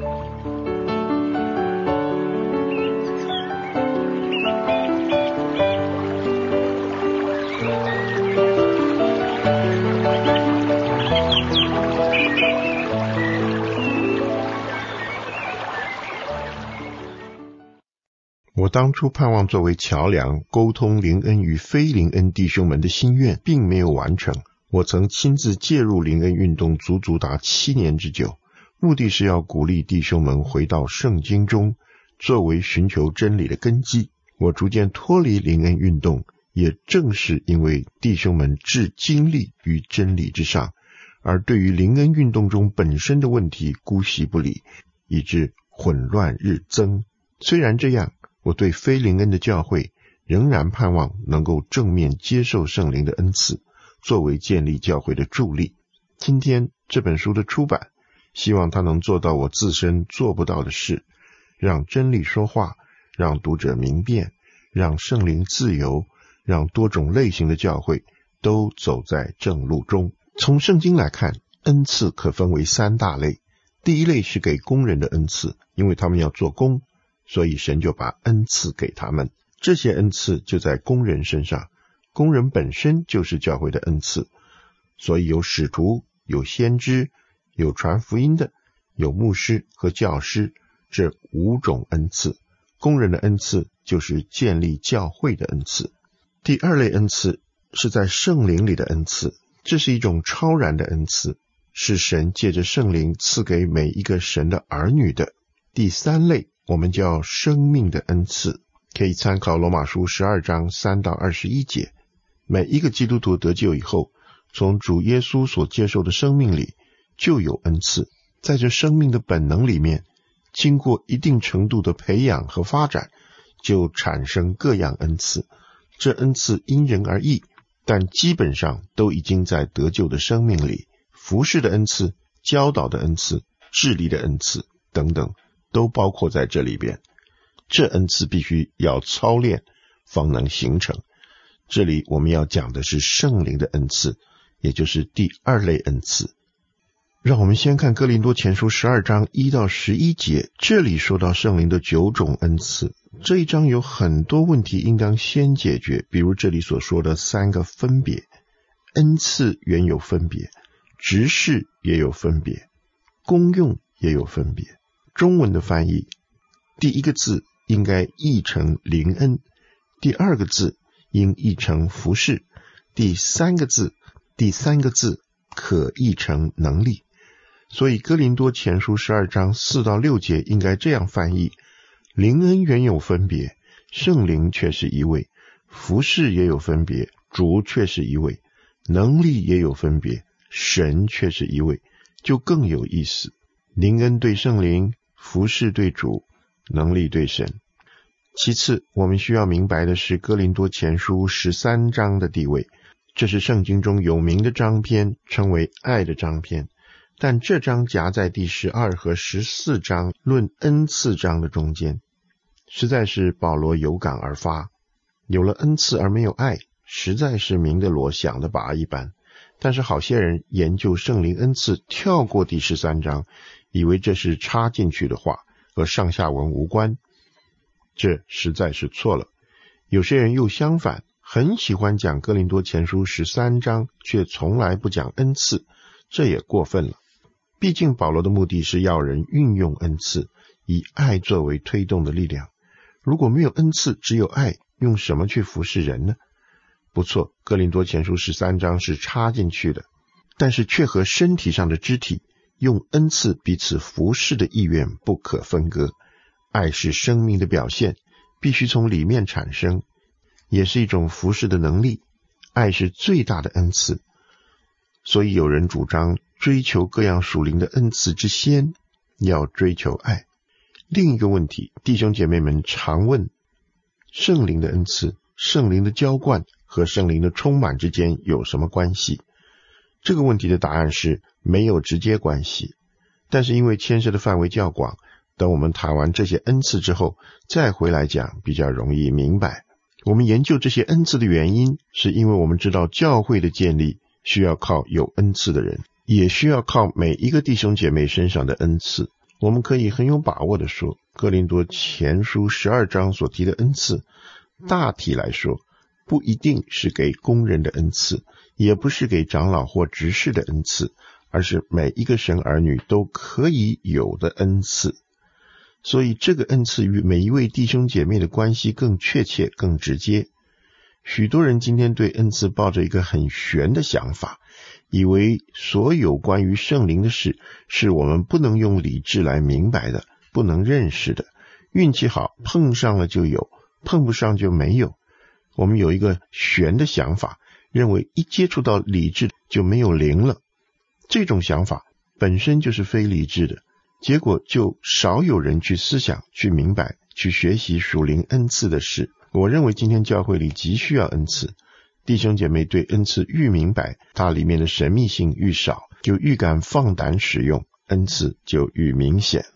我当初盼望作为桥梁沟通灵恩与非灵恩弟兄们的心愿并没有完成。我曾亲自介入灵恩运动足达7年之久，目的是要鼓励弟兄们回到圣经中作为寻求真理的根基。我逐渐脱离灵恩运动，也正是因为弟兄们置经历于真理之上，而对于灵恩运动中本身的问题姑息不理，以致混乱日增。虽然这样，我对非灵恩的教会仍然盼望能够正面接受圣灵的恩赐，作为建立教会的助力。今天这本书的出版，希望它能做到我自身做不到的事，让真理说话，让读者明辨，让圣灵自由，让多种类型的教会都走在正路中。从圣经来看，恩赐可分为3大类。第一类是给工人的恩赐，因为他们要做工，所以神就把恩赐给他们。这些恩赐就在工人身上，工人本身就是教会的恩赐，所以有使徒，有先知，有传福音的，有牧师和教师，这5种恩赐。工人的恩赐就是建立教会的恩赐。第二类恩赐是在圣灵里的恩赐，这是一种超然的恩赐，是神借着圣灵赐给每一个神的儿女的。第3类我们叫生命的恩赐，可以参考罗马书12章3到21节。每一个基督徒得救以后，从主耶稣所接受的生命里就有恩赐，在这生命的本能里面，经过一定程度的培养和发展，就产生各样恩赐。这恩赐因人而异，但基本上都已经在得救的生命里。服侍的恩赐、教导的恩赐、治理的恩赐等等，都包括在这里边。这恩赐必须要操练方能形成。这里我们要讲的是圣灵的恩赐，也就是第2类恩赐。让我们先看哥林多前书12章1到11节，这里说到圣灵的9种恩赐。这一章有很多问题应当先解决，比如这里所说的3个分别。恩赐原有分别，职事也有分别，功用也有分别。中文的翻译，第一个字应该译成灵恩，第2个字应译成服事，第三个字可译成能力。所以哥林多前书12章4到6节应该这样翻译：灵恩原有分别，圣灵却是一位；服事也有分别，主却是一位；能力也有分别，神却是一位。就更有意思，灵恩对圣灵，服事对主，能力对神。其次，我们需要明白的是哥林多前书13章的地位，这是圣经中有名的章篇，称为爱的章篇。但这章夹在第12和14章论恩赐章的中间，实在是保罗有感而发。有了恩赐而没有爱，实在是明的罗想的拔一般。但是好些人研究圣灵恩赐，跳过第13章，以为这是插进去的话，和上下文无关。这实在是错了。有些人又相反，很喜欢讲哥林多前书13章，却从来不讲恩赐，这也过分了。毕竟保罗的目的是要人运用恩赐，以爱作为推动的力量。如果没有恩赐，只有爱，用什么去服侍人呢？不错，哥林多前书13章是插进去的，但是却和身体上的肢体用恩赐彼此服侍的意愿不可分割。爱是生命的表现，必须从里面产生，也是一种服侍的能力。爱是最大的恩赐，所以有人主张追求各样属灵的恩赐之先，要追求爱。另一个问题，弟兄姐妹们常问，圣灵的恩赐、圣灵的浇灌和圣灵的充满之间有什么关系？这个问题的答案是没有直接关系，但是因为牵涉的范围较广，等我们谈完这些恩赐之后再回来讲，比较容易明白。我们研究这些恩赐的原因，是因为我们知道教会的建立需要靠有恩赐的人，也需要靠每一个弟兄姐妹身上的恩赐。 我们可以很有把握地说，哥林多前书12章所提的恩赐，大体来说不一定是给工人的恩赐，也不是给长老或执事的恩赐，而是每一个神儿女都可以有的恩赐。所以这个恩赐与每一位弟兄姐妹的关系更确切更直接。许多人今天对恩赐抱着一个很玄的想法，以为所有关于圣灵的事是我们不能用理智来明白的，不能认识的，运气好碰上了就有，碰不上就没有。我们有一个玄的想法，认为一接触到理智就没有灵了。这种想法本身就是非理智的，结果就少有人去思想，去明白，去学习属灵恩赐的事。我认为今天教会里极需要恩赐，弟兄姐妹对恩赐愈明白，它里面的神秘性愈少，就愈敢放胆使用，恩赐就愈明显。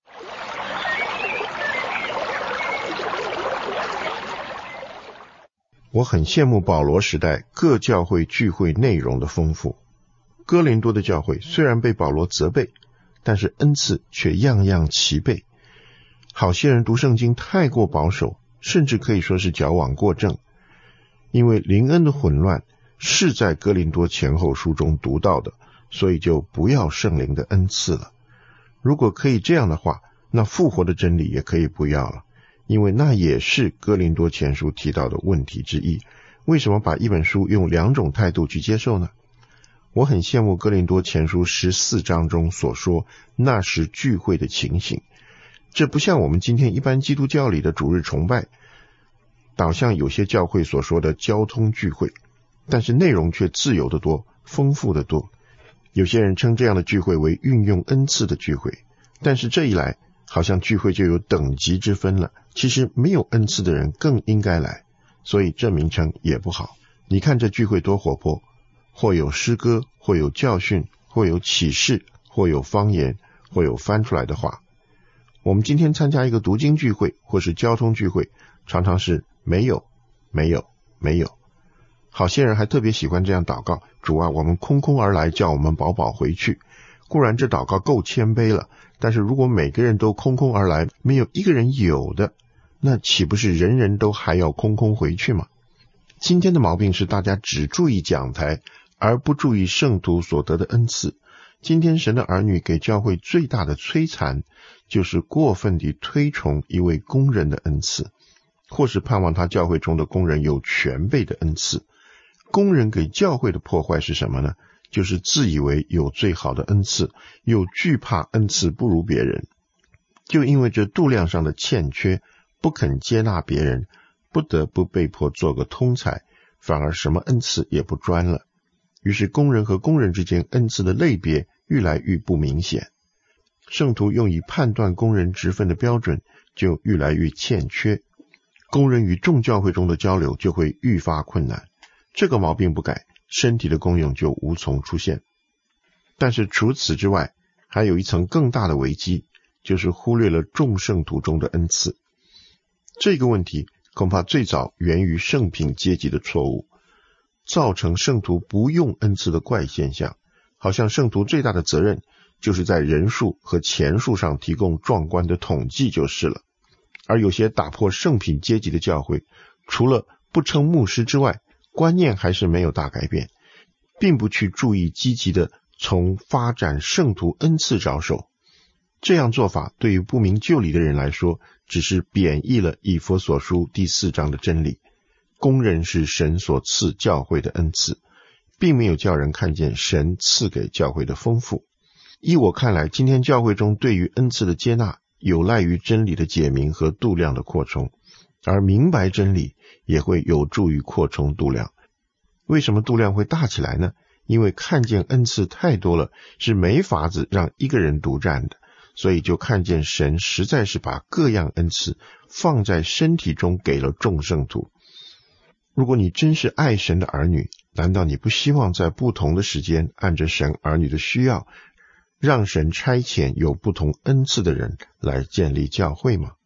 我很羡慕保罗时代各教会聚会内容的丰富。哥林多的教会虽然被保罗责备，但是恩赐却样样齐备。好些人读圣经太过保守，甚至可以说是矫枉过正。因为灵恩的混乱是在哥林多前后书中读到的，所以就不要圣灵的恩赐了。如果可以这样的话，那复活的真理也可以不要了，因为那也是哥林多前书提到的问题之一。为什么把一本书用两种态度去接受呢？我很羡慕哥林多前书14章中所说那时聚会的情形，这不像我们今天一般基督教里的主日崇拜，倒像有些教会所说的交通聚会，但是内容却自由得多，丰富得多。有些人称这样的聚会为运用恩赐的聚会，但是这一来好像聚会就有等级之分了，其实没有恩赐的人更应该来，所以这名称也不好。你看这聚会多活泼，或有诗歌，或有教训，或有启示，或有方言，或有翻出来的话。我们今天参加一个读经聚会或是交通聚会，常常是没有没有没有。好些人还特别喜欢这样祷告，主啊，我们空空而来，叫我们饱饱回去。固然这祷告够谦卑了，但是如果每个人都空空而来，没有一个人有的，那岂不是人人都还要空空回去吗？今天的毛病是大家只注意讲台，而不注意圣徒所得的恩赐。今天神的儿女给教会最大的摧残，就是过分地推崇一位工人的恩赐，或是盼望他教会中的工人有全备的恩赐。工人给教会的破坏是什么呢？就是自以为有最好的恩赐，又惧怕恩赐不如别人，就因为这度量上的欠缺，不肯接纳别人，不得不被迫做个通才，反而什么恩赐也不专了。于是工人和工人之间恩赐的类别愈来愈不明显，圣徒用以判断工人职分的标准就愈来愈欠缺，工人与众教会中的交流就会愈发困难。这个毛病不改，身体的功用就无从出现。但是除此之外，还有一层更大的危机，就是忽略了众圣徒中的恩赐。这个问题恐怕最早源于圣品阶级的错误，造成圣徒不用恩赐的怪现象，好像圣徒最大的责任就是在人数和钱数上提供壮观的统计就是了。而有些打破圣品阶级的教会，除了不称牧师之外，观念还是没有大改变，并不去注意积极的从发展圣徒恩赐着手。这样做法对于不明就里的人来说，只是贬义了以弗所书第4章的真理，工人是神所赐教会的恩赐，并没有叫人看见神赐给教会的丰富。依我看来，今天教会中对于恩赐的接纳有赖于真理的解明和度量的扩充，而明白真理也会有助于扩充度量。为什么度量会大起来呢？因为看见恩赐太多了，是没法子让一个人独占的，所以就看见神实在是把各样恩赐放在身体中给了众圣徒。如果你真是爱神的儿女，难道你不希望在不同的时间按着神儿女的需要，让神差遣有不同恩赐的人来建立教会吗？